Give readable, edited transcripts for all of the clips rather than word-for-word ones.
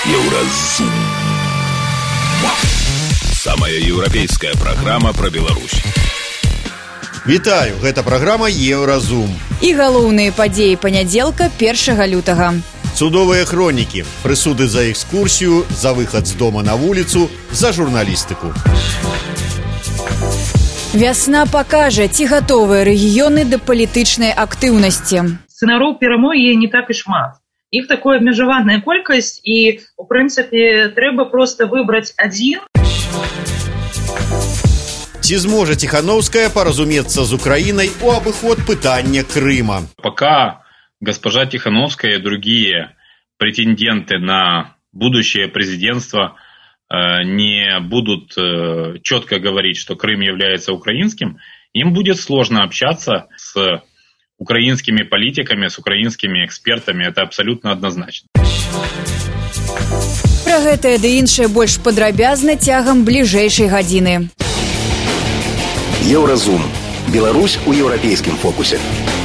Еўразум. Самая еўрапейская праграма пра Беларусь. Вітаю, гэта праграма Еўразум. І галоўныя падзеі панядзелка 1 лютага. Цудовыя хронікі, прысуды за экскурсію, за выхад з дома на вуліцу, за журналістыку. Вясна пакажа, ці гатовыя рэгіёны да палітычнай актыўнасці. Сцэнароў перамогі не так і шмат. Іх такая абмежаваная колькасць і, у прынцыпе, трэба проста выбраць адзін. Ці зможа Тихановская поразуметься с Украиной у обыход пытания Крыма? Пока госпожа Тихановская и другие претенденты на будущее президентство не будут четко говорить, что Крым является украинским, им будет сложно общаться с украинскими политиками, с украинскими экспертами. Это абсолютно однозначно. Пра гэтае ды іншае больш падрабязна цягам бліжэйшай гадзіны. Еўразум. Беларусь у еўрапейскім фокусе.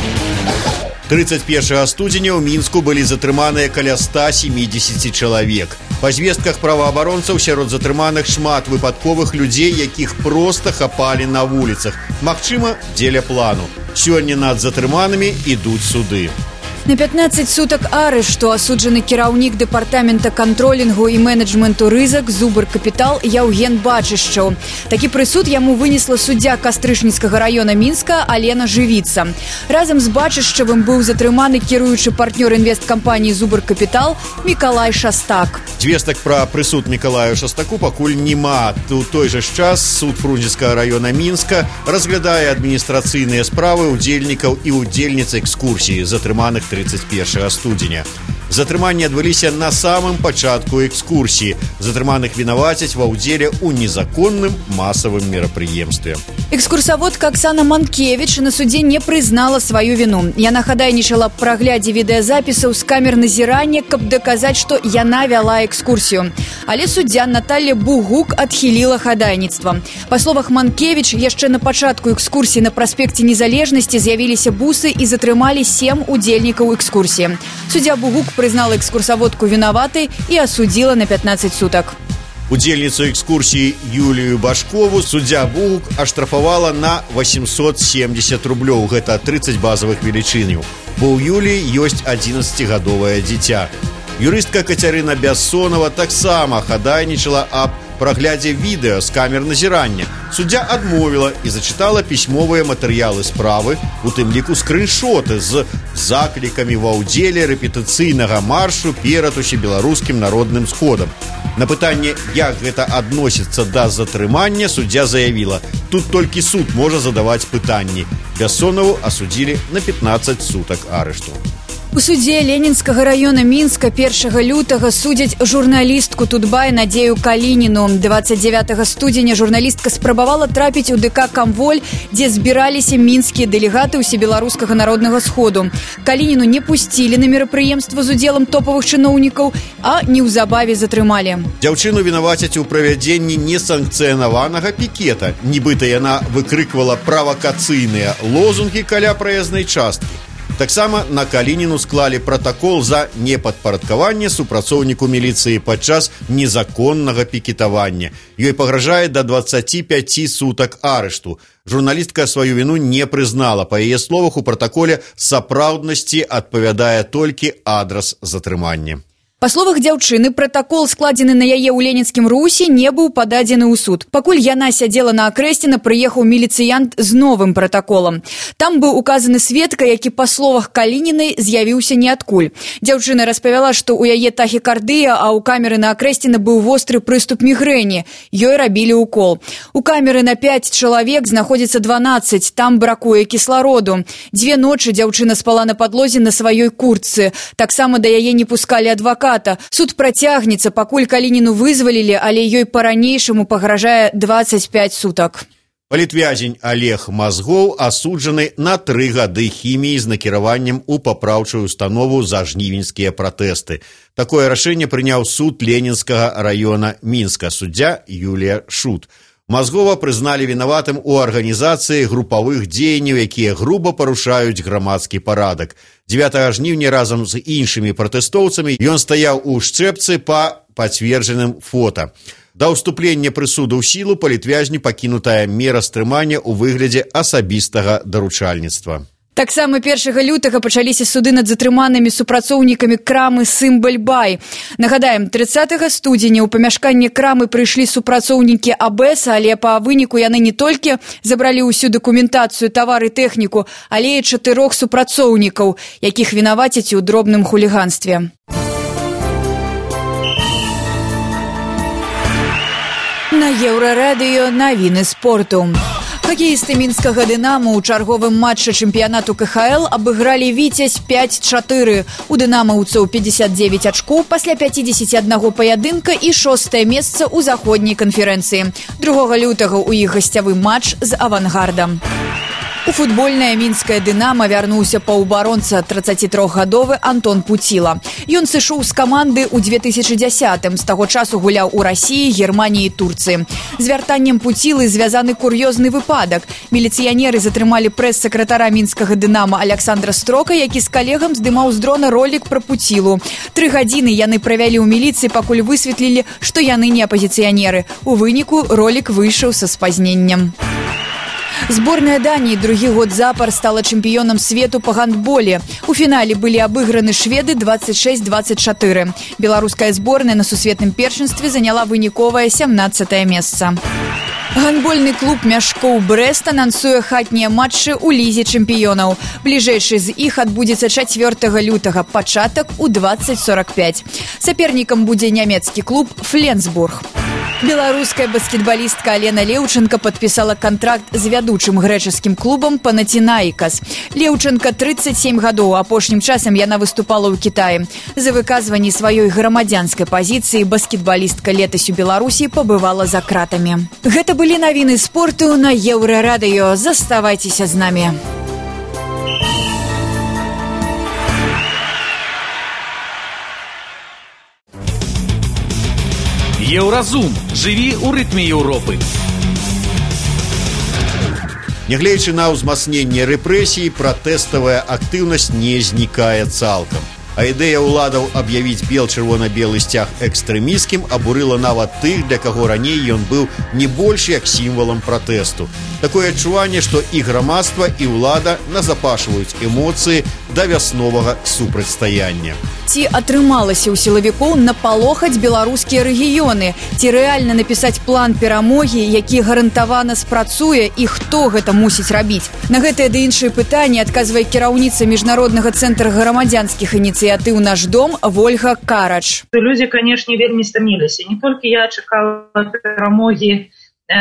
31 студзеня ў Мінску былі затрыманыя каля 170 чалавек. Па звестках праваабаронцаў сярод затрыманых шмат выпадковых людзей, якіх проста хапалі на вуліцах. Магчыма, дзеля плану. Сёння над затрыманымі ідуць суды. На 15 сутак арышту асуджаны кіраўнік дэпартамента кантролінгу і менеджменту рызык Зубр Капітал Яўген Бачышчаў. Такі прысуд яму вынесла суддзя Кастрычніцкага раёна Мінска Алена Жывіца. Разам з Бачышчавым быў затрыманы кіруючы партнёр інвесткампаніі Зубр Капітал Мікалай Шастак. Звестак пра прысуд Мікалаю Шастаку пакуль няма. У той жа час суд Фрунзенскага раёна Мінска разглядае адміністрацыйныя справы удзельнікаў і удзельніц экскурсіі, затрыманых 31 студзеня. Затрыманні адбыліся на самым пачатку экскурсіі. Затрыманых вінавацяць ва ўдзеле ў незаконным масавым мерапрыемстве. Экскурсаводка Аксана Манкевіч на судзе не прызнала сваю віну. Яна хадайнічала пра праглядзе відэазапісаў з камер назірання, каб даказаць, што яна вяла экскурсію. Але суддзя Наталья Бугук адхіліла хадайніцтва. Па словах Манкевіч, яшчэ на пачатку экскурсіі на праспекце Незалежнасці з'явіліся бусы і затрымалі 7 удзельнікаў экскурсіі. Суддзя Бугук признала экскурсоводку виноватой и осудила на 15 суток. Удзельніцу экскурсіі Юлію Башкову суддзя Бугук аштрафавала на 870 рублёў. Гэта 30 базовых велічыняў. Бо ў Юліі ёсць 11-гадовае дзіця. Юрыстка Кацярына Бяссонова таксама хадайнічала аб праглядзе відэа з камер назірання. Суддзя адмовіла і зачытала пісьмовыя матэрыялы справы, у тым ліку скрыншоты з заклікамі ва ўдзеле рэпетыцыйнага маршу перад усебеларускім народным сходам. На пытанне, як гэта адносіцца да затрымання, суддзя заявіла: тут толькі суд можа задаваць пытанні. Бяссонову асудзілі на 15 сутак арышту. У судзе Ленінскага раёна Мінска 1 лютага судзяць журналістку Тутбай Надзею Калініну. 29 студзеня журналістка спрабавала трапіць у ДК «Камволь», дзе збіраліся мінскія дэлегаты усебеларускага народнага сходу. Калініну не пусцілі на мерапрыемства з удзелам топавых чыноўнікаў, а неўзабаве затрымалі. Дзяўчыну вінавацяць у правядзенні несанкцыянаванага пікета. Нібыта яна выкрыквала правакацыйныя лозунгі каля праязнай часткі. Таксама на Калініну склалі пратакол за непадпарадкаванне супрацоўніку міліцыі падчас незаконнага пікетавання. Ёй пагражае да 25 сутак арышту. Журналістка сваю віну не прызнала. Па яе словах, у пратаколе сапраўднасці адпавядае толькі адрас затрымання. Па словах дзяўчыны, пратакол, складзены на яе ў ленінскім русе, не быў пададзены ў суд. Пакуль яна сядзела на акрэсціна, прыехаў міліцыянт з новым пратаколам. Там быў указаны сведка, які, па словах Калінінай, з'явіўся ніадкуль. Дзяўчына распавяла, што ў яе тахікардыя, а ў камеры на акрэсціна быў востры прыступ мігрэні. Ёй рабілі укол. У камеры на 5 чалавек знаходзіцца 12, там бракуе кіслароду. 2 ночы дзяўчына спала на падлозе на сваёй куртцы. Таксама да яе не пускалі адваката. Суд працягнецца, пакуль Калініну вызвалілі, але ёй па-ранейшаму пагражае 25 сутак. Палітвязень Олег Мазгоў асуджаны на 3 гады хіміі з накіраваннем у папраўчую установу за жнівеньскія пратэсты. Такое рашэнне прыняў суд Ленінскага раёна Мінска, суддзя Юлія Шут. Мазгова прызналі вінаватым у арганізацыі групавых дзеянняў, якія груба парушаюць грамадскі парадак. 9 жніўня разам з іншымі пратэстоўцамі ён стаяў у Шчэпцы па пацверджаным фота. Да ўступлення прысуду ў сілу палітвязні пакінутая мера стрымання ў выглядзе асабістага даручальніцтва. Таксама 1 лютага пачаліся суды над затрыманымі супрацоўнікамі крамы «Сымбаль-Бай». Нагадаем, 30 студзеня ў памяшканне крамы прыйшлі супрацоўнікі АБЭС, але па выніку яны не толькі забралі ўсю дакументацыю, тавар і тэхніку, але і 4 супрацоўнікаў, якіх вінавацяць у дробным хуліганстве. На Еўрарадыё навіны спорту. Хакеісты мінскага «Дынама» ў чарговым матчы чэмпіянату КХЛ абыгралі «Віцязь» 5-4. У дынамаўцаў 59 ачкоў пасля 51 паядынка і 6-е месца ў заходняй канферэнцыі. 2 лютага ў іх гасцявы матч з «Авангардам». У футбольнае мінскае «Дынама» вярнуўся паўабаронца 33гадовы Антон Пуціла. Ён сышоў з каманды ў 2010-м, з таго часу гуляў у Расіі, Германіі і Турцыі. З вяртаннем Пуцілы звязаны кур'ёзны выпадак. Міліцыянеры затрымалі прэс-сакратара мінскага «Дынама» Александра Строка, які з калегам здымаў з дрона ролік пра Пуцілу. 3 гадзіны яны правялі ў міліцыі, пакуль высветлілі, што яны не апазіцыянеры. У выніку ролік выйшаў са спазненнем. Зборная Даніі другі год запар стала чэмпіёнам свету па гандболе. У фінале былі абыграны шведы 26-24. Беларуская зборная на сусветным першынстве заняла выніковае 17-е месца. Гандбольны клуб «Мяшкоў Брэст» анансуе хатнія матчы ў лізе чэмпіёнаў. Бліжэйшы з іх адбудзецца 4 лютага, пачатак у 20:45. Сапернікам будзе нямецкі клуб «Фленсбург». Беларуская баскетбалістка Алена Леўченка падпісала кантракт з вядучым грэчаскім клубам «Панатінаікас». Леўченка 37 гадоў, апошнім часам яна выступала ў Кітаі. За выказванні сваёй грамадзянскай пазіцыі баскетбалістка летась у Беларусі пабывала за кратамі. Гэта былі навіны спорту на Еўрарадыё. Заставайцеся з намі. Еўразум. Жыві ў рытме Еўропы. Нягледзячы на ўзмацненне рэпрэсій, пратэставая актыўнасць не знікае цалкам. А ідэя ўладаў аб'явіць бел-чырвона-белы сцяг экстрэмісцкім абурыла нават тых, для каго раней ён быў не больш як сімвалам пратэсту. Такое адчуванне, што і грамадства, і ўлада назапашваюць эмоцыі да вясновага супрацьстаяння. Ці атрымалася ў сілавікоў напалохаць беларускія рэгіёны? Ці рэальна напісаць план перамогі, які гарантавана спрацуе, і хто гэта мусіць рабіць? На гэтыя ды іншыя пытанні адказвае кіраўніца Міжнароднага цэнтра грамадзянскіх ініцыятыў «Наш дом» Вольга Карач. Людзі, канешне, вельмі стаміліся. Не толькі я чакала перамогі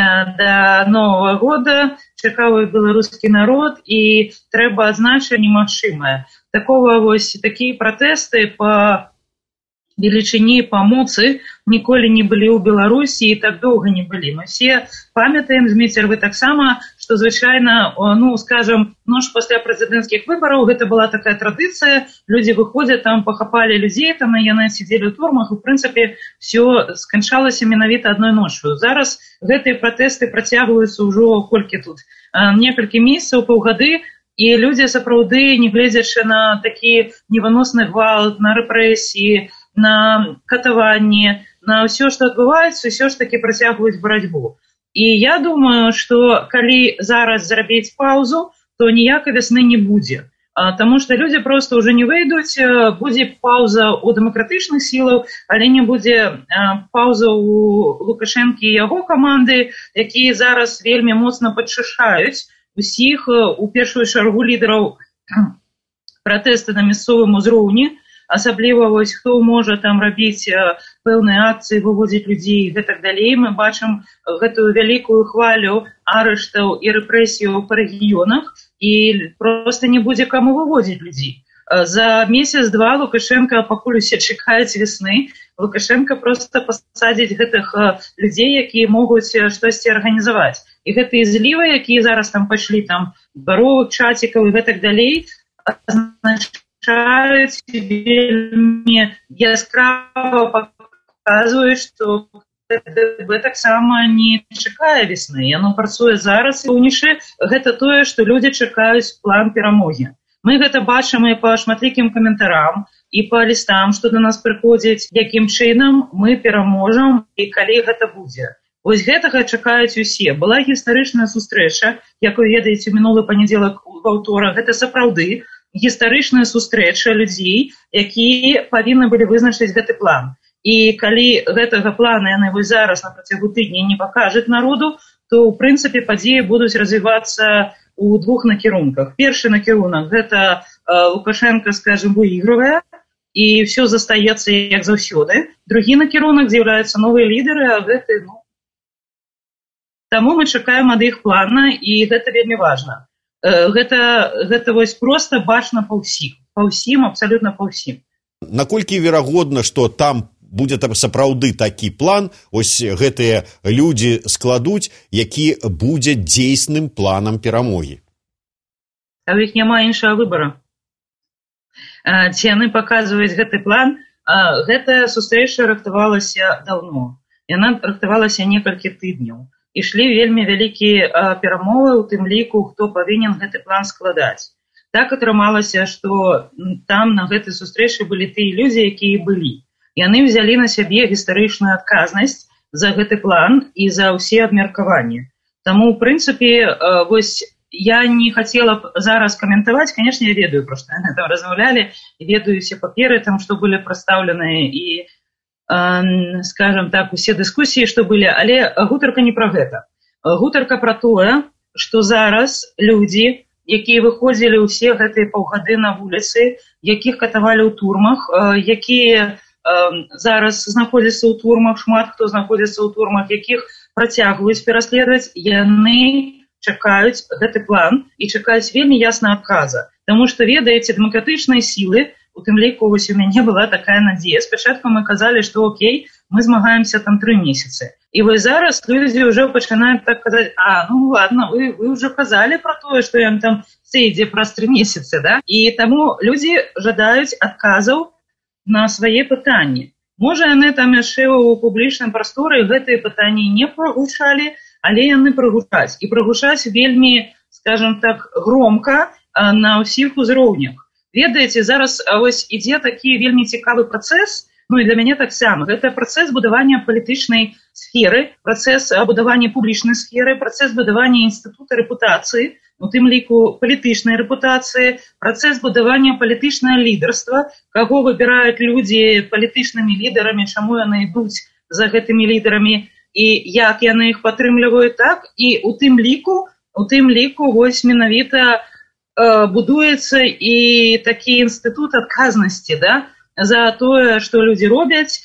да Новага года, чакаў і беларускі народ, і трэба адзначыць немагчымае. Такія пратэсты па велічыні, па моцы ніколі не былі ў Беларусі і так доўга не былі. Мы все памятаем, Зміцер, вы таксама, што звычайна, скажам, ноч пасля прэзідэнцкіх выбараў гэта была такая традыцыя, людзі выходзяць, там пахапалі людзей, там яны сидзелі ў турмах, у прынцыпе, все сканчалася менавіта адной ноччу. Зараз гэтыя пратэсты працягваюцца ўжо колькі тут? Некалькі месяцаў, паўгады, і людзі сапраўды, не гледзячы на такі невыносны гвалт, на рэпрэсіі, на катаванні, на ўсё, што адбываецца, ўсё ж такі працягваюць барацьбу. І я думаю, што калі зараз зрабіць паўзу, то ніякай вясны не будзе. Таму што людзі проста ўжо не выйдуць, будзе паўза ў дэмакратычных сілаў, але не будзе паўза ў Лукашэнкі і яго каманды, якія зараз вельмі моцна падчышаюць усіх, у першую чаргу лідараў пратэсты на мясцовым узроўні, асабліва вось хто можа там рабіць пэўныя акцыі, выводзіць людзей і гэтак далей. Мы бачым гэтую вялікую хвалю арыштаў і рэпрэсіяў па рэгіёнах, і проста не будзе каму выводзіць людзей. За месяц-два Лукашенко, пакуль усе чакаюць весны, Лукашенко проста пасадзіць гэтых людзей, якія могуць штосьці арганізаваць. І гэтыя злівы, якія зараз там пайшлі, там баровых, чацікаў і гэтак далей, азначаюць вельмі яскрава паказваюць, што КДБ таксама не чакае весны. Яно працуе зараз, і ўнішы гэта тое, што людзі чакаюць план перамогі. Мы гэта бачым і па шматлікім каментарам. і па лістам, што да нас прыходзяць, якім чынам мы пераможам і калі гэта будзе. Вось гэтага чакаюць усе. Была гістарычная сустрэча, як вы ведаеце, мінулы панядзелак ва ўторак. Гэта сапраўды гістарычная сустрэча людзей, якія павінны былі вызначыць гэты план. І калі гэтага плана яны вось зараз на працягу тыдня не пакажуць народу, то, ў прынцыпе, падзеі будуць развівацца ў двух накірунках. Першы накірунак – гэта Лукашенко, скажем, выигрывае, і все застаецца як заўсёды. Другі накірунак з'яўляюцца новыя лідары, а гэты, Таму мы чакаем ад іх плана, і гэта вельмі важна. Гэта вось проста бачна па ўсім, абсалютна па ўсім. Наколькі верагодна, што там будзе там сапраўды такі план, ось гэтыя людзі складуць, які будзе дзейсным планам перамогі? А ў іх няма іншага выбара. Ці яны паказваюць гэты план, гэтая сустрэча рыхтавалася даўно. Яна рыхтавалася некалькі тыдняў. Ішлі вельмі вялікія перамовы, у тым ліку, хто павінен гэты план складаць. Так атрымалася, што там на гэтай сустрэчы былі тыя людзі, якія былі. Яны взялі на сябе гістарычную адказнасць за гэты план і за ўсе абмеркаванні. Таму, ў прынцыпе, вось я не хацела б зараз каментаваць, конечно, я ведаю, проста яны там размаўлялі, ведаю усе паперы, там, што былі прадстаўленыя і, скажем так, усе дыскусіі, што былі, але гутарка не пра гэта. Гутарка пра тое, што зараз людзі, якія выходзілі ўсе гэтыя паўгады на вуліцы, якіх катавалі ў турмах, якія зараз знаходзяцца ў турмах, шмат хто знаходзіцца ў турмах, якіх працягваюць пераследаваць, яны чакаюць гэты план і чакаюць вельмі ясна адказа. Таму што, ведаеце, дэмакратычныя сілы, у тым ліку вось у мяне была такая надзея. Спачатку мы казалі, што окей, мы змагаемся там 3 месяцы. І вось зараз людзі ўжо пачынаюць так казаць, ладно, вы ўжо казалі пра тое, што ён там сыдзе праз 3 месяцы, да? І таму людзі жадаюць адказаў на свае пытанні. Можа, яны там яшчэ ў публічным прасторы гэтыя пытанні не прагучалі, але яны прагучаць. І прагучаць вельмі, скажем так, громка на ўсіх узроўнях. Ведаеце, зараз ось ідзе такі вельмі цікавы працэс, і для мяне таксама. Гэта працэс будавання палітычнай сферы, працэс будавання публічнай сферы, працэс будавання інстытута рэпутацыі, у тым ліку палітычнай рэпутацыі, працэс будавання палітычнае лідарства, каго выбіраюць людзі палітычнымі лідарамі, чаму яны ідуць за гэтымі лідарамі і як яны іх падтрымліваюць, так, і у тым ліку вось менавіта будуецца і такі інстытут адказнасці, да, за тое, што людзі робяць,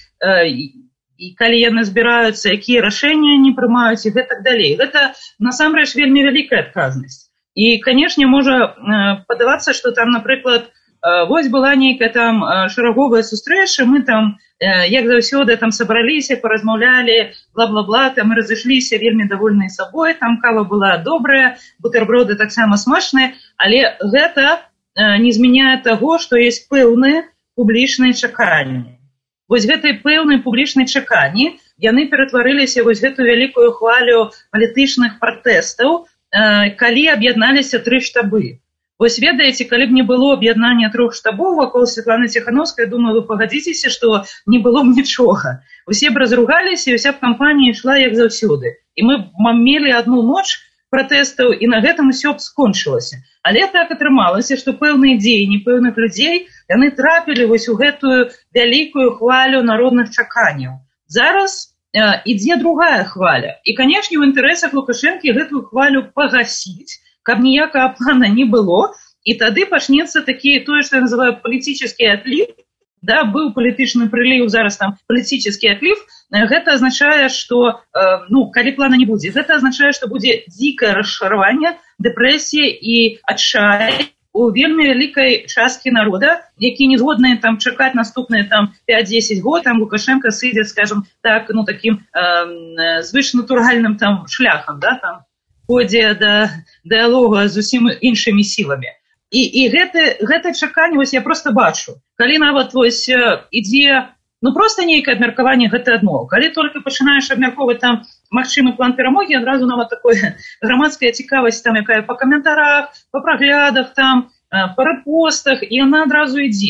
і калі яны збіраюцца, якія рашэнні не прымаюць і гэтак далей. Гэта, насамрэч, вельмі вялікая адказнасць. І, канешне, можа падавацца, што там, напрыклад, вось была нейкая там шараговая сустрэча, мы там, як заўсёды, там сабраліся, паразмаўлялі, бла-бла-бла, там разышліся вельмі давольныя сабой, там кава была добрая, бутэрброды таксама смачныя, але гэта не змяняе таго, што ёсць пэўныя публічныя чаканні. Вось гэтай пэўнай публічнай чаканні яны ператварыліся вось гэту вялікую хвалю палітычных пратэстаў, калі аб'ядналіся 3 штабы. Вось ведаеце, калі б не было аб'яднання 3 штабоў вакол Светланы Ціхановскай, думаю, вы пагадзіцеся, што не было б нічога. Усе б разругаліся, і ўся б кампанія ішла як заўсёды. І мы мелі одну ноч пратэстаў, і на гэтым усё б скончылася. Але так атрымалася, што пэўныя дзеянні пэўных людзей, яны трапілі вось у гэтую вялікую хвалю народных чаканняў. Зараз ідзе другая хваля. І, канешне, у інтарэсах Лукашэнкі гэтую хвалю пагасіць, каб ніякага плана не было, і тады пачнецца такі, тое, што я называю палітычны адліў, да, быў палітычны прыліў, зараз там палітычны адліў, гэта азначае, што, калі плана не будзе, гэта азначае, што будзе дзікае расчараванне, дэпрэсія і адчай у вельмі вялікай часткі народа, які не згодныя там чакаць наступныя там 5-10 год, там Лукашенко сыдзе, скажем так, такім звычнатуральным там шляхам, да, там ходзе да дыялога з усім іншымі сіламі. І гэта чаканне, вось я проста бачу. Калі нават вось ідзе, проста нейкае абмеркаванне, гэта адно. Калі толькі пачынаеш абмяркоўваць там магчымы план перамогі, адразу нават такое грамадская цікавасць, там, якая па каментарах, па праглядах, там, па рэпостах, і яна адразу ідзе.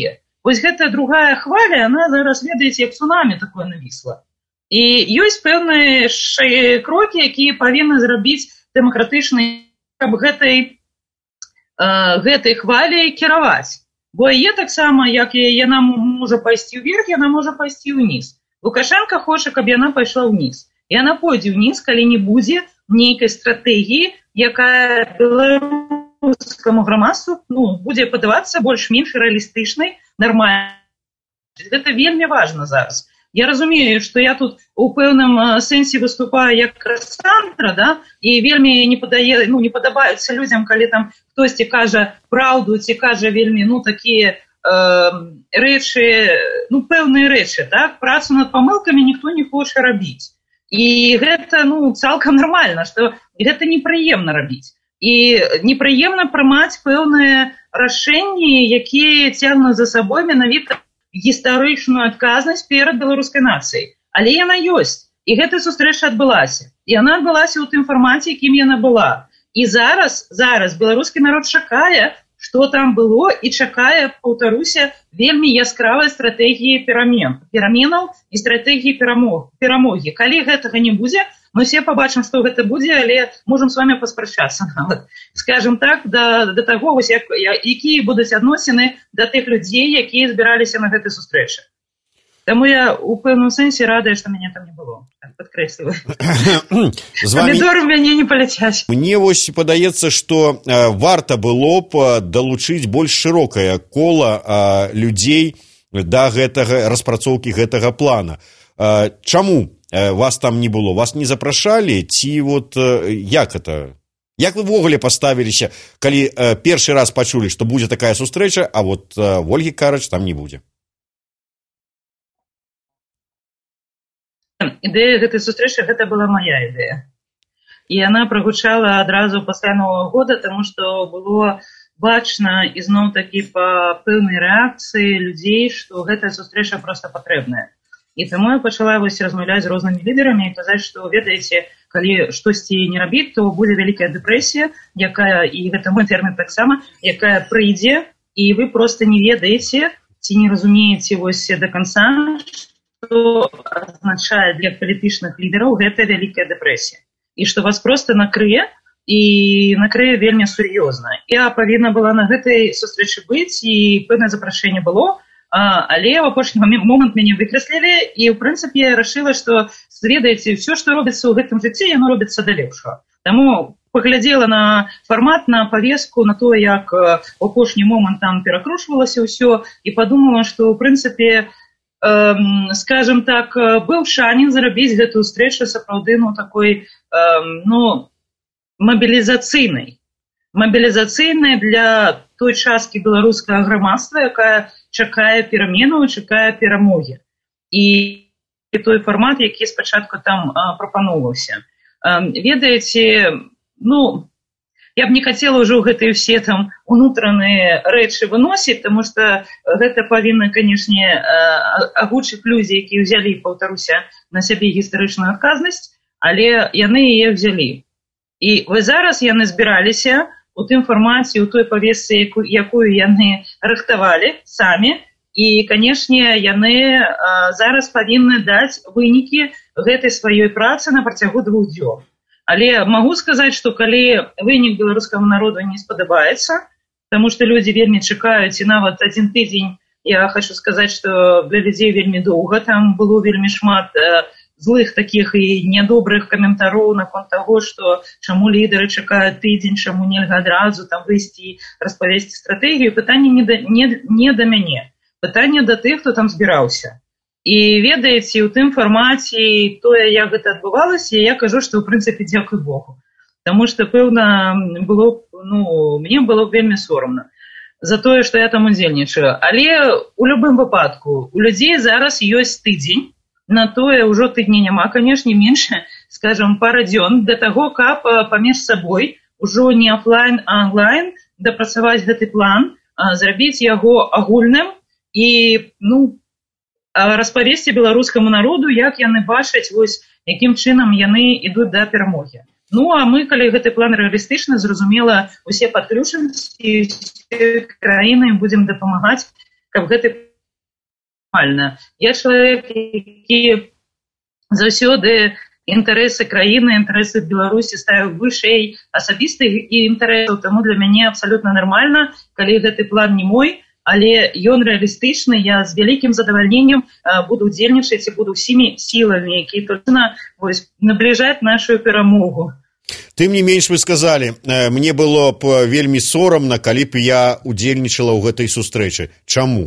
вось гэтая другая хваля, она зараз, ведаеце, як цунамі такое навісла. І ёсць пэўныя крокі, якія павінны зрабіць дэмакратычныя, каб гэтай хваляй кіраваць. Бо яе таксама, як яна можа пайсці ўверх, яна можа пайсці ўніз. Лукашенко хоча, каб яна пайшла ўніз. І яна пойдзе ўніз, калі не будзе нейкай стратэгіі, якая беларускаму грамадству будзе падавацца больш-менш рэалістычнай, нармальнай. Гэта вельмі важна зараз. Я разумею, што я тут у пэўным сэнсе выступаю як Кассандра, да? І вельмі не падабаюцца людзям, калі там хтосьці кажа праўду, ці кажа вельмі, такія рэчы, пэўныя рэчы, так? Працу над памылкамі ніхто не хоча рабіць. І гэта, цалкам нармальна, што гэта непрыемна рабіць. І непрыемна прымаць пэўныя рашэнні, якія цягнуць за сабой менавіта гістарычную адказнасць перад беларускай нацыяй. Але яна ёсць. І гэтая сустрэча адбылася. І яна адбылася ў тым фармаце, якім яна была. І зараз беларускі народ чакае, што там было, і чакае, паўтаруся, вельмі яскравай стратэгіі пераменаў і стратэгіі перамогі. Калі гэтага не будзе, мы все побачым, што гэта будзе, але можам з вами паспрачацца нават. Скажем так, да таго, якія будуць адносіны да тых людзей, якія збіраліся на гэтай сустрэчы. Таму я у пэўным сэнсе радая, што мяне там не было. Падкрэсліваю. Памідоры мяне не паляцяць. Мне вось падаецца, што варта было б далучыць больш шырокае кола людзей да гэтага распрацоўкі гэтага плана. Чаму вас там не было? Вас не запрашалі? Ці як это? Як вы ввогуле паставіліся, калі першы раз пачулі, што будзе такая сустрэча, а Ольгі Карач там не будзе? Ідэя гэтай сустрэчы, гэта была моя ідэя. І яна прагучала адразу пасля Новага года, таму што было бачна ізноў-такі па пэўнай рэакцыі людзей, што гэтая сустрэча проста патрэбная. І таму я пачала размаўляць з рознымі лідарамі і казаць, што, ведаеце, калі штосьці не рабіць, то будзе вялікая дэпрэсія, якая, і гэта мой тэрмін таксама, якая прыйдзе, і вы проста не ведаеце, ці не разумееце да канца, што азначае для палітычных лідараў гэта вялікая дэпрэсія. І што вас проста накрые, і накрые вельмі сур'ёзна. Я павінна была на гэтай сустрэчы быць, і пэўнае запрашэнне было, але ў апошні момант мяне выкрэслілі, і, ў прынцыпе, я рашыла, што, ведаеце, ўсё, што робіцца ў гэтым жыцці, яно робіцца да лепшага. Таму паглядзела на фармат, на павеску, на то, як у апошні момант там перакручвалася ўсё, і падумала, што, ў прынцыпе, скажем так, быў шанец зрабіць гэтую сустрэчу сапраўды, такой, мабілізацыйнай для той часткі беларускага грамадства, якая чакае пераменаў, чакае перамогі. І той фармат, які спачатку там прапаноўваўся. Ведаеце, я б не хацела ўжо гэтыя ўсе там унутраныя рэчы выносіць, таму што гэта павінна, канешне, агучыць людзі, якія ўзялі, паўтаруся, на сябе гістарычную адказнасць, але яны яе ўзялі. І вось зараз яны збіраліся у тым фармаце, у той павесцы, якую яны рыхтавалі самі, і, канешне, яны зараз павінны даць вынікі гэтай сваёй працы на працягу 2 дзён. Але магу сказаць, што калі вынік беларускаму народу не спадабаецца, таму што людзі вельмі чакаюць, і нават 1 тыдзень, я хочу сказаць, што для людзей вельмі доўга, там было вельмі шмат злых такіх і нядобрых каментароў наконт таго, што чаму лідары чакаюць тыдзень, чаму нельга адразу там выйсці, распавесці стратэгію. Пытанне не да мяне. Пытанне да тых, хто там збіраўся. І ведаеце, у тым фармаце тое, як гэта адбывалася, я кажу, што, ў прынцыпе, дзякуй Богу. Таму што, пэўна, мне было вельмі сорамна за тое, што я там удзельнічаю. Але у любым выпадку у людзей зараз ёсць тыдзень, на тое ўжо тыдня няма, канешне, менш, скажам, пара дзён, для таго, каб паміж сабой ужо не офлайн, а онлайн дапрацаваць гэты план, зрабіць яго агульным і, распавесці беларускаму народу, як яны бачаць, якім чынам яны ідуць да перамогі. А мы, калі гэты план рэалістычны, зразумела, усе падключымся і усе краіны будзем дапамагаць, каб гэты нормально. Я чалавек, які заўсёды інтарэсы краіны, інтарэсы Беларусі ставіў вышэй асабістых інтарэсаў, таму для мяне абсалютна нармальна, калі гэты план не мой, але ён рэалістычны, я з вялікім задавальненнем буду удзельнічаць і буду ўсімі сіламі, якія точна набліжаць нашу перамогу. Тым не менш вы сказалі, мне было б вельмі сорамна, калі б я удзельнічала ў гэтай сустрэчы. Чаму?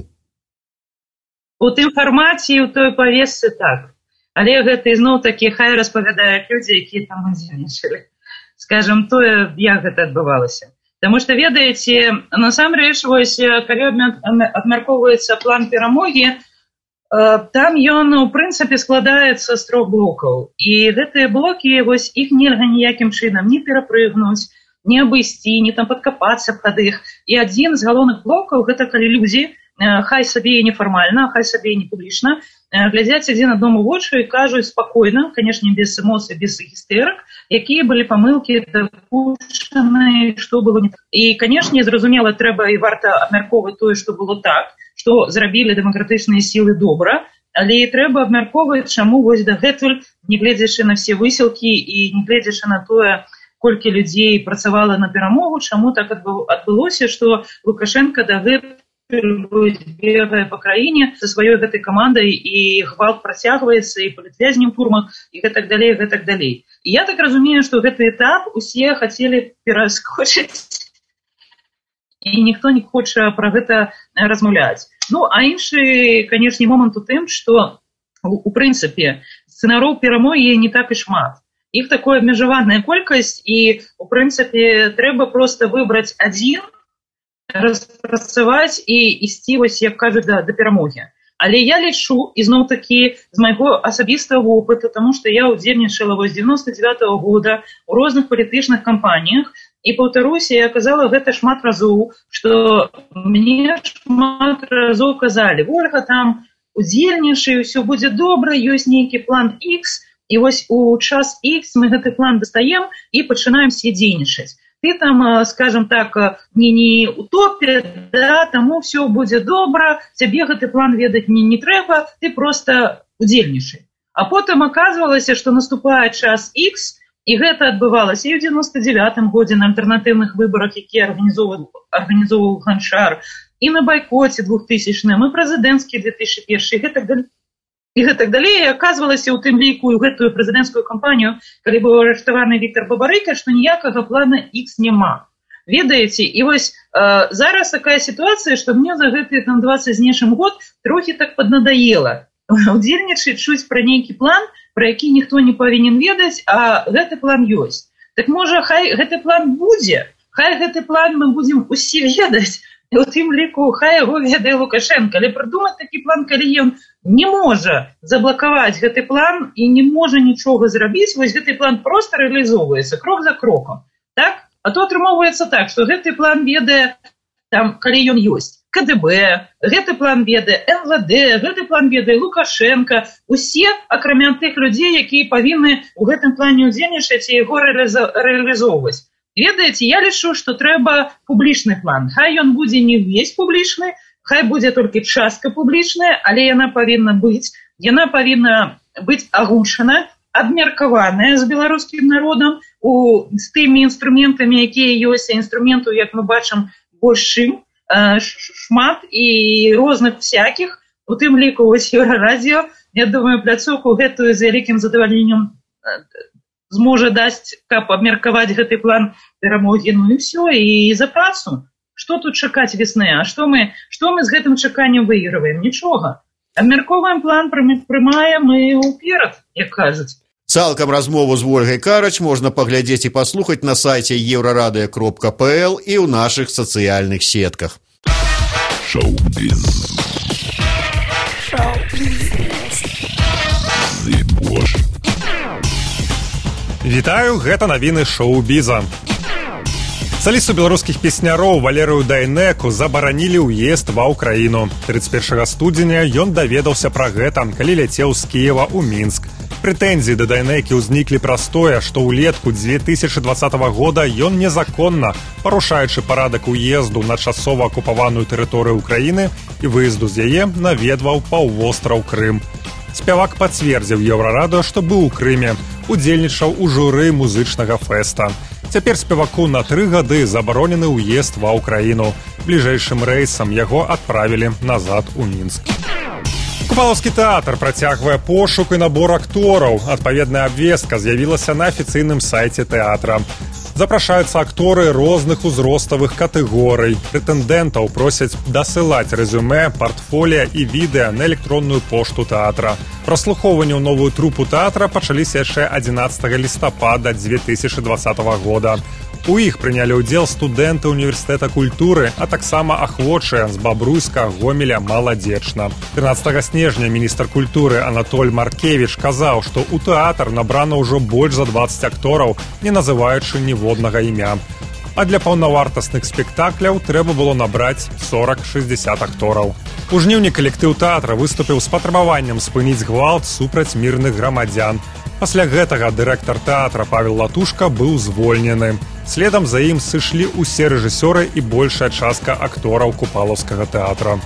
У тым фармаце і ў той павесцы так. Але гэта ізноў-такі хай распавядаюць людзі, якія там удзельнічалі. Скажам, тое, як гэта адбывалася. Таму што, ведаеце, насамрэч, калі абмяркоўваецца план перамогі, там ён, у прынцыпе, складаецца з 3 блокаў. І гэтыя блокі, іх нельга ніякім чынам не перапрыгнуць, не абысці, не там падкапацца пад іх. І адзін з галоўных блокаў, гэта калі людзі, хай сабе і нефармальна, хай сабе і не публічна, глядзяць адзін аднаму ў вочы і кажуць спакойна, канешне, без эмоцый, без гістэрак, якія былі памылкі дапушчаны, што было не так. І, канешне, зразумела, трэба і варта абмяркоўваць тое, што было так, што зрабілі дэмакратычныя сілы добра, але і трэба абмяркоўваць, чаму дагэтуль, не гледзячы на все высілкі і не гледзячы на тое, колькі людзей працавала на перамогу, чаму так адбылося, што Лукашенко дагэтуль бегае па краіне са сваёй гэтай камандай і гвалт працягваецца, і палітвязні ў турмах, і гэтак далей, гэтак далей. І я так разумею, што гэты этап усе хацелі пераскочыць, і ніхто не хоча пра гэта размаўляць. Ну, а іншы, канешне, момант у тым, што, у прынцыпе, сцэнароў перамогі не так і шмат. Іх такая абмежаваная колькасць, і, у прынцыпе, трэба проста выбраць адзін, распрацаваць і ісці, як кажуць, да перамогі. Але я лічу, ізноў-такі, з майго асабістага вопыту, таму што я удзельнічала з 99-го года ў розных палітычных кампаніях, і, паўтаруся, я казала гэта шмат разоў, што мне шмат разоў казалі: Ольга, там удзельнічай, усё будзе добра, ёсць нейкі план X, і у час X мы гэты план дастаем і пачынаем все дзейнічаць. Ты там, скажем так, не утопія, да, таму все будзе добра, цябе гэты план ведаць не трэба, ты просто удзельнічай. А потым аказвалася, што наступае час X, і гэта адбывалася і ў 99-м годзе на альтэрнатыўных выбарах, якія арганізоўваў Ганчар, і на байкоце 2000-м, і прэзідэнцкі 2001, і гэтак далей. І аказвалася ў тым ліку і гэтую прэзідэнцкую кампанію, калі быў арыштаваны Віктор Бабарыка, што ніякага плана X няма. Ведаеце, і зараз такая сітуацыя, што мне за гэтыя 20 з нечым год трохі так паднадаела удзельнічаць, чуць пра нейкі план, пра які ніхто не павінен ведаць, а гэты план ёсць. Так можа, хай гэты план будзе, хай гэты план мы будзем усе ведаць, і ў тым ліку хай яго ведае Лукашенко. Але прыдумаць такі план, калі ён не можа заблакаваць гэты план і не можа нічога зрабіць, гэты план проста рэалізоўваецца крок за крокам. Так? А то атрымоўваецца так, што гэты план ведае, там, калі ён ёсць, КДБ, гэты план ведае НВД, гэты план ведае Лукашенко, усе, акрамя тых людзей, якія павінны ў гэтым плане удзельнічаць і яго рэалізоўваць. Ведаеце, я лічу, што трэба публічны план. Хай ён будзе не ўвесь публічны, хай будзе толькі частка публічная, але яна павінна быць агучана, абмеркаваная з беларускім народам з тымі інструментамі, якія ёсць, а інструментаў, як мы бачым, больш чым, шмат і розных всякіх, у тым ліку Еўрарадзіо, я думаю, пляцоўку гэтую з вялікім задавальненнем зможа даць, каб абмеркаваць гэты план перамогі, ну і ўсё, і за працу. Што тут чакаць весны? А што мы з гэтым чаканнем выйграваем? Нічога. Абмяркоўваем план, прымаем і ўперад, як кажуць. Цалкам размову з Ольгай Карач можна паглядзець і паслухаць на сайце euraradio.pl і ў нашых сацыяльных сетках. Шоу-біз. Вітаю, гэта навіны шоу-біза. Салісту беларускіх песняроў Валерыю Дайнеку забаранілі ўезд ва ўкраіну. 31 студзеня ён даведаўся пра гэта, калі ляцеў з Кіева ў Мінск. Прэтэнзіі да Дайнекі ўзніклі праз тое, што ўлетку 2020 года ён незаконна, парушаючы парадак уезду на часова акупаваную тэрыторыю Украіны і выезду з яе, наведваў паўвостраў Крым. Спявак пацвердзіў Еўрарадыё, што быў у Крыме, удзельнічаў у журы музычнага фэста. Цяпер спеваку на 3 гады забаронены ўезд ва ўкраіну. Бліжэйшым рэйсам яго адправілі назад у Мінск. Купалаўскі тэатр працягвае пошук і набор актораў. Адпаведная абвестка з'явілася на афіцыйным сайце тэатра. Запрашаюцца акторы розных узроставых катэгорый. Прэтэндэнтаў просяць дасылаць рэзюмэ, партфоліа і відэа на электронную пошту тэатра. Праслухоўванне ў новую трупу тэатра пачаліся яшчэ 11 лістапада 2020 года. У іх прынялі ўдзел студэнты універсітэта культуры, а таксама ахвочыя з Бабруйска, Гомеля, Маладзечна. 13 снежня міністр культуры Анатоль Маркевіч казаў, што ў тэатр набрана ўжо больш за 20 актораў, не называючы ніводнага імя. А для паўнавартасных спектакляў трэба было набраць 40-60 актораў. У жніўні калектыў тэатра выступіў з патрабаваннем спыніць гвалт супраць мірных грамадзян. Пасля гэтага дырэктар тэатра Павел Латушка быў звольнены. Следам за ім сышлі ўсе рэжысёры і большая частка актораў Купалаўскага тэатра.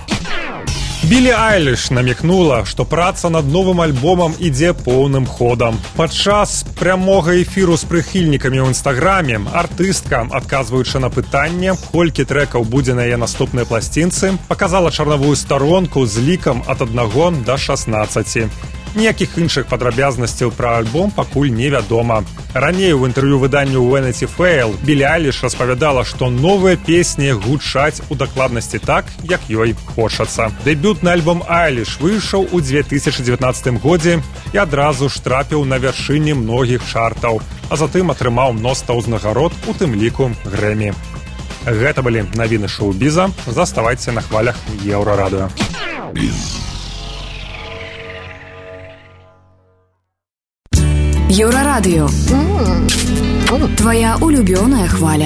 Білі Айліш намекнула, што праца над новым альбомам ідзе поўным ходам. Падчас прямога эфіру з прыхільнікамі ў інстаграме артыстка, адказваючы на пытанне, колькі трэкаў будзе на яе наступнай пласцінцы, паказала чарнавую старонку з лікам ад 1 да 16. Ніякіх іншых падрабязнасцяў пра альбом пакуль невядома. Раней у інтэрв'ю выданню Vanity Fair Білі Айліш распавядала, што новыя песні гучаць у дакладнасці так, як ёй хочацца. Дэбютны альбом Айліш выйшаў у 2019 годзе і адразу ж трапіў на вяршыні многіх чартаў, а затым атрымаў мноства ўзнагарод, у тым ліку Грэмі. Гэта былі навіны шоу-біза. Заставайце на хвалях Еўрарадыё. Еўрарадыё. Твоя улюбёная хваля.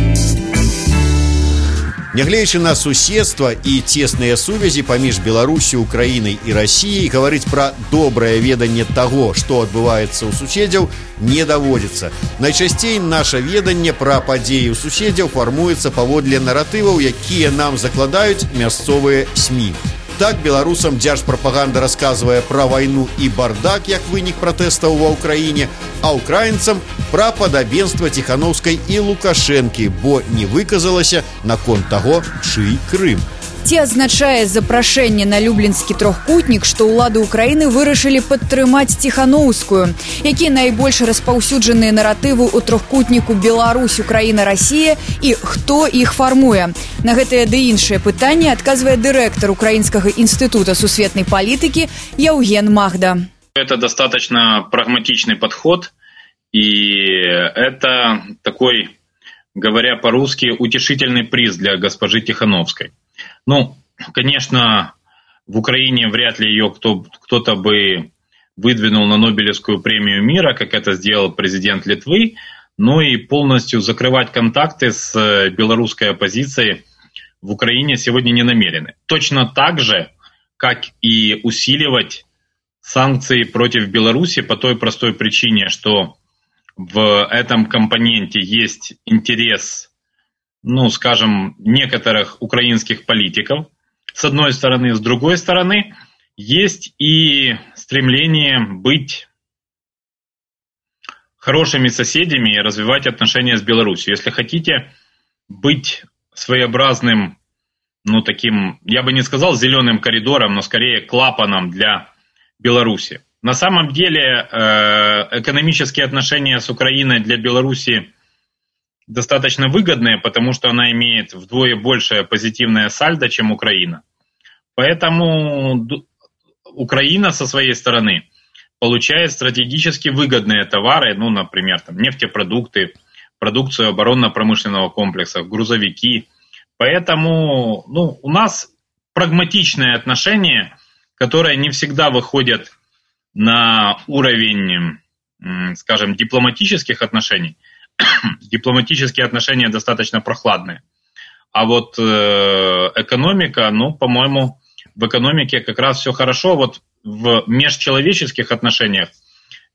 Нягледзячы на суседства і цесныя сувязі паміж Беларусю, Украінай і Расіяй, гаварыць пра добрае веданне таго, што адбываецца ў суседзяў, не даводзіцца. Найчасцей наша веданне пра падзеі ў суседзяў фармуецца паводле наратываў, якія нам закладаюць мясцовыя СМІ. Так беларусам дзяржпрапаганда расказвае пра вайну і бардак як вынік пратэстаў ва ўкраіне, а украінцам пра падабенства Ціханаўскай і Лукашэнкі, бо не выказалася наконт таго, чый Крым. Ці азначае запрашэнне на люблінскі трохкутнік, што ўлады ўкраіны вырашылі падтрымаць Ціханаўскую? Якія найбольш распаўсюджаныя наратывы ў трохкутніку Беларусь, Украіна, Расія і хто іх фармуе? На гэтыя ды іншыя пытанні адказвае дырэктар Украінскага інстытута сусветнай палітыкі Яўген Магда. Это достаточно прагматичный подход, и это такой, говоря по-русски, утешительный приз для госпожи Тихановской. Ну, конечно, в Украине вряд ли ее кто-то бы выдвинул на Нобелевскую премию мира, как это сделал президент Литвы, но и полностью закрывать контакты с белорусской оппозицией в Украине сегодня не намерены. Точно так же, как и усиливать санкции против Беларуси по той простой причине, что в этом компоненте есть интерес, ну, скажем, некоторых украинских политиков, с одной стороны. С другой стороны, есть и стремление быть хорошими соседями и развивать отношения с Беларусью. Если хотите быть своеобразным, ну, таким, я бы не сказал зеленым коридором, но скорее клапаном для Беларуси. На самом деле, экономические отношения с Украиной для Беларуси достаточно выгодные, потому что она имеет вдвое большее позитивное сальдо, чем Украина. Поэтому Украина со своей стороны получает стратегически выгодные товары, ну, например, там, нефтепродукты, продукцию оборонно-промышленного комплекса, грузовики. Поэтому, ну, у нас прагматичное отношение, которое не всегда выходит на уровень, скажем, дипломатических отношений. Дипломатические отношения достаточно прохладные. А вот экономика, ну, по-моему, в экономике как раз все хорошо. Вот в межчеловеческих отношениях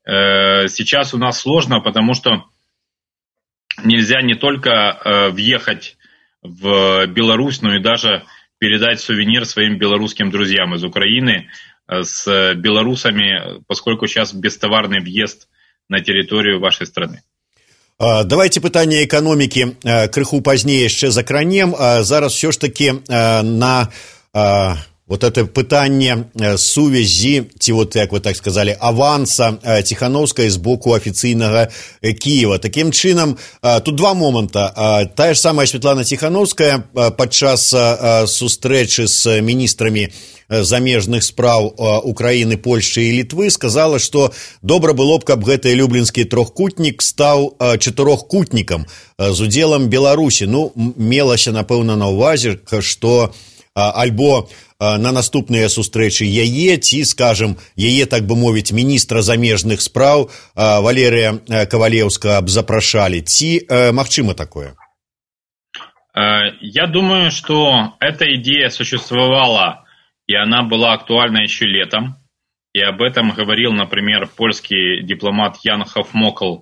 сейчас у нас сложно, потому что нельзя не только въехать в Беларусь, но и даже передать сувенир своим белорусским друзьям из Украины с белорусами, поскольку сейчас бестоварный въезд на территорию вашей страны. Давайте пытанне эканомікі крыху пазней яшчэ закранем. Зараз все ж таки на вот это пытанне сувязі, ці вот, як вы так сказали, аванса Тихановскай з боку афіцыйнага Киева. Таким чынам, тут два момента. Тая ж самая Светлана Тихановская падчас сустрэчы з міністрамі замежных спраў Украины, Польши и Литвы сказала, что добра было б, каб гэты люблінскі трохкутнік стаў чатырохкутнікам з удзелам Беларусі. Ну, мелася, напэўна, на ўвазе, што альбо на наступныя сустрэчы яе, ці, скажем, яе, так бы мовіць, міністра замежных спраў Валерія Кавалеўска б запрашалі. Ці магчыма такое? Я думаю, что эта идея существовала, и она была актуальна еще летом. И об этом говорил, например, польский дипломат Ян Хофмокл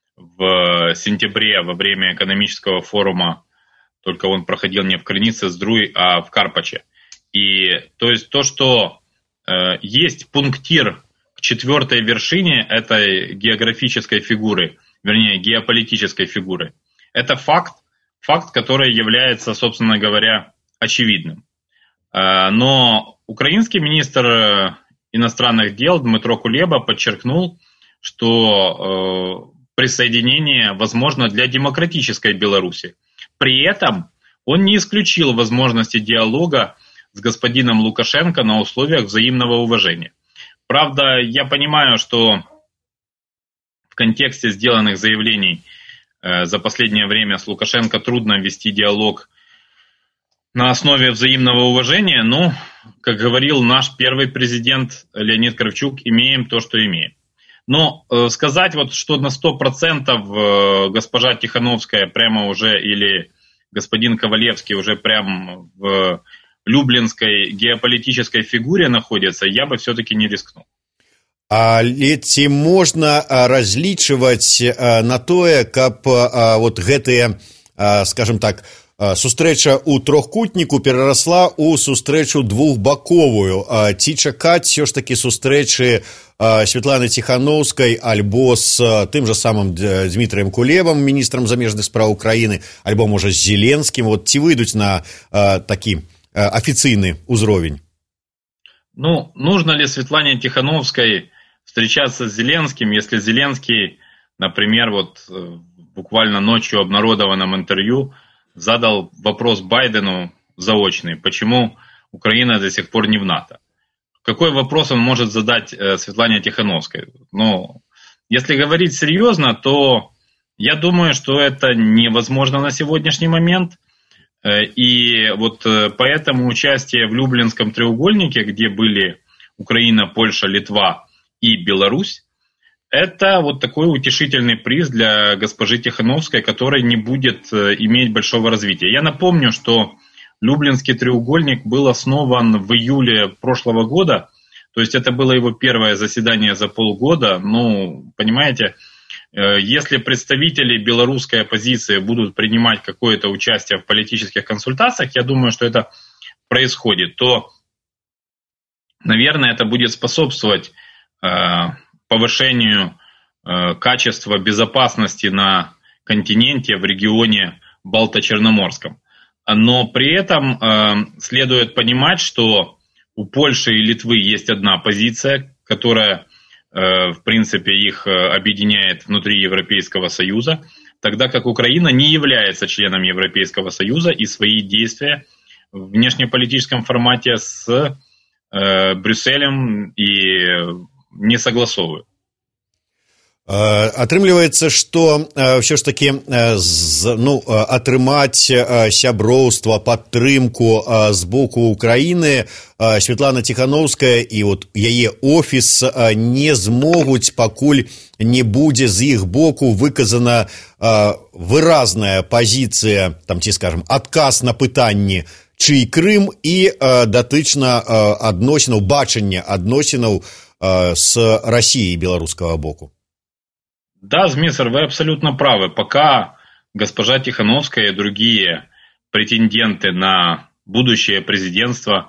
в сентябре во время экономического форума. Только он проходил не в Крынице-Здруй, а в Карпаче. И то есть то, что есть пунктир к четвертой вершине этой географической фигуры, вернее, геополитической фигуры, это факт, который является, собственно говоря, очевидным. Но украинский министр иностранных дел Дмитро Кулеба подчеркнул, что присоединение возможно для демократической Беларуси. При этом он не исключил возможности диалога с господином Лукашенко на условиях взаимного уважения. Правда, я понимаю, что в контексте сделанных заявлений за последнее время с Лукашенко трудно вести диалог на основе взаимного уважения, но, как говорил наш первый президент Леонид Кравчук, имеем то, что имеем. Но сказать, вот, что на 100% госпожа Тихановская прямо уже или господин Ковалевский уже прямо в люблинской геополитической фигуре находится, я бы все-таки не рискнул. Але ці можна разлічваць на тое, каб вот гэтыя, скажем так, сустрэча ў трохкутніку перарасла ў сустрэчу двухбаковую? Ці чакаць все ж таки сустрэчы Светланы Тихановскай альбо з тым же самым Дмітрием Кулебам, міністрам замежных спраў Украины, альбо, можа, з Зеленским? Вот ці выйдуць на такі официальный узровень? Ну, нужно ли Светлане Тихановской встречаться с Зеленским, если Зеленский, например, вот буквально ночью в обнародованном интервью задал вопрос Байдену заочный, почему Украина до сих пор не в НАТО? Какой вопрос он может задать Светлане Тихановской? Ну, если говорить серьезно, то я думаю, что это невозможно на сегодняшний момент. И вот поэтому участие в Люблинском треугольнике, где были Украина, Польша, Литва и Беларусь, это вот такой утешительный приз для госпожи Тихановской, который не будет иметь большого развития. Я напомню, что Люблинский треугольник был основан в июле прошлого года, то есть это было его первое заседание за полгода. Ну, понимаете, если представители белорусской оппозиции будут принимать какое-то участие в политических консультациях, я думаю, что это происходит, то, наверное, это будет способствовать повышению качества безопасности на континенте, в регионе Балто-Черноморском. Но при этом следует понимать, что у Польши и Литвы есть одна позиция, которая, в принципе, их объединяет внутри Европейского Союза, тогда как Украина не является членом Европейского Союза и свои действия в внешнеполитическом формате с Брюсселем и не согласовывают. Атрымліваецца, што ўсё ж такі атрымаць сяброўства, падтрымку з боку Украіны Светлана Тихановская і вот яе офіс не змогуць, пакуль не будзе з іх боку выказана выразная пазіцыя, там, ці, скажем, адказ на пытанні, чый Крым, і датычна адносінаў, бачання адносінаў с Россией и белорусского боку? Да, Змисар, вы абсолютно правы. Пока госпожа Тихановская и другие претенденты на будущее президентство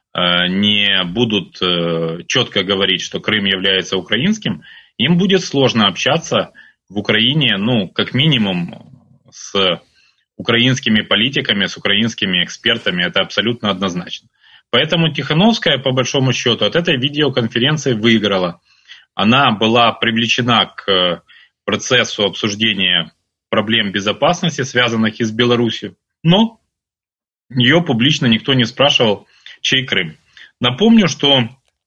не будут четко говорить, что Крым является украинским, им будет сложно общаться в Украине, как минимум, с украинскими политиками, с украинскими экспертами. Это абсолютно однозначно. Поэтому Тихановская, по большому счету, от этой видеоконференции выиграла. Она была привлечена к процессу обсуждения проблем безопасности, связанных и с Беларусью, но ее публично никто не спрашивал, чей Крым. Напомню, что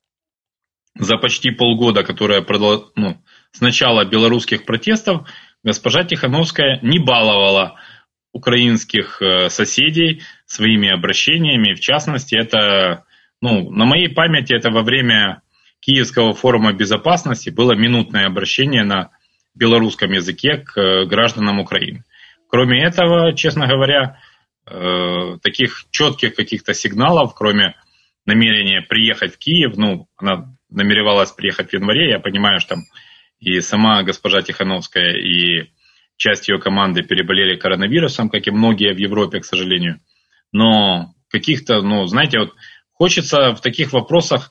за почти полгода, которое с начала белорусских протестов, госпожа Тихановская не баловала украинских соседей своими обращениями. В частности, это, на моей памяти, это во время Киевского форума безопасности было минутное обращение на белорусском языке к гражданам Украины. Кроме этого, честно говоря, таких четких каких-то сигналов, кроме намерения приехать в Киев, она намеревалась приехать в январе, я понимаю, что там и сама госпожа Тихановская, и часть ее команды переболели коронавирусом, как и многие в Европе, к сожалению. Но каких-то, хочется в таких вопросах,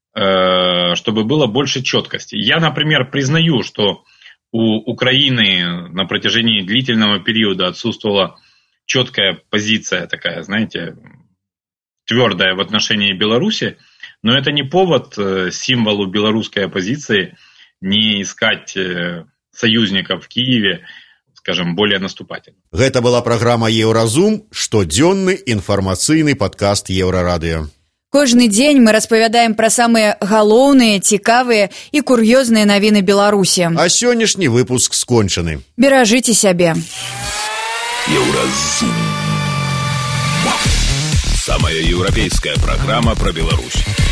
чтобы было больше четкости. Я, например, признаю, что у Украины на протяжении длительного периода отсутствовала четкая позиция такая, твердая в отношении Беларуси, но это не повод символу белорусской оппозиции не искать союзников в Киеве, скажем, более наступательно. Гэта была праграма «Еўразум», штодзённы інфармацыйны падкаст Еўрарадыё. Кожны дзень мы распавядаем пра самыя галоўныя, цікавыя і кур'ёзныя навіны Беларусі. А сённяшні выпуск скончаны. Беражыце сябе. Еўразум. Самая еўрапейская праграма пра Беларусь.